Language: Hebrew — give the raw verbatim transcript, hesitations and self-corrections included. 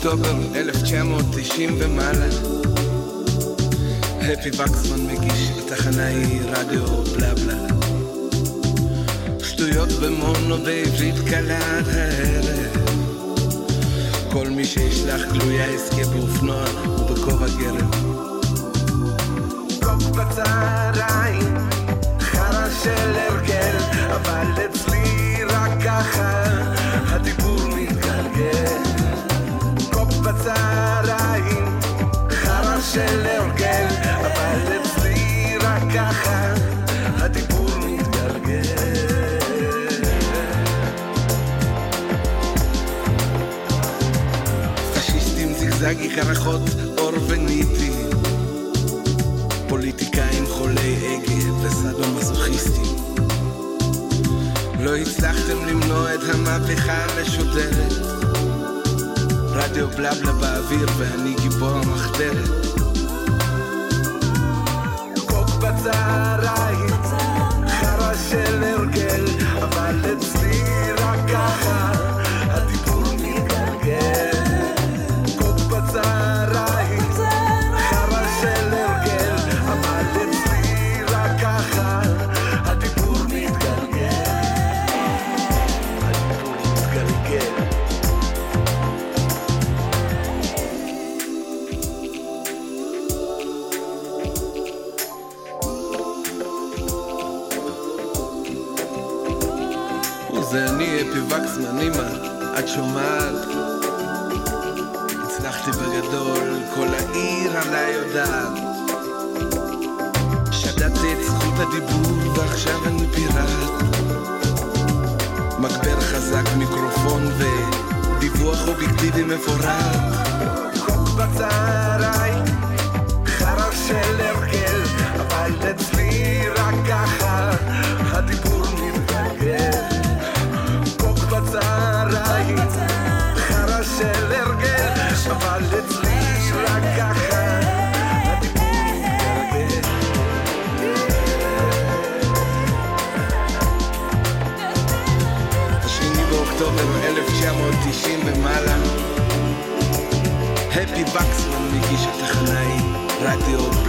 באוקטובר אלף תשע מאות תשעים ומעלה. הפי וקסמן מגיש, התחנה היא רדיו בלה בלה. שטויות במונו בעברית קלה עד הערב. כל מי שישלח גלויה יזכה באופנוע ובכובע גרב. קוק בצהריים, חרא של הרגל, אבל אצלי רק ככה הדיבור מתגלגל. קוק בצהריים, חרא של הרגל, אבל אצלי רק ככה הדיבור מתגלגל. פשיסטים זיגזגי קרחות אור וניטי, פוליטיקאים חולי אגד וסדו-מזוכיסטים. לא הצלחתם למנוע את המהפכה המשודרת. רדיו בלה בלה באוויר ואני גיבור המחתרת. קוק בצהריים, חרא של הרגל, אבל אצלי רק ככה הדיבור מתגלגל. קוק בצהריים, חרא של הרגל, אבל אצלי רק ככה הדיבור מתגלגל. הדיבור מתגלגל. זה אני אפי וקסמן, אמא, את שומעת? הצלחתי בגדול, כל העיר עליי יודעת. שדדתי את זכות הדיבור ועכשיו אני פיראט. מגבר חזק, מיקרופון ודיווח אובייקטיבי מפורט. קוק בצהריים, חרא של הרגל, אבל אצלי רק ככה הדיבור מתגלגל. בצהריים, חרא של הרגל, אבל אצלי רק ככה הדיבור מתגלגל. השני באוקטובר אלף תשע מאות תשעים ומעלה. הפי וקסמן מגיש התחנה היא רדיו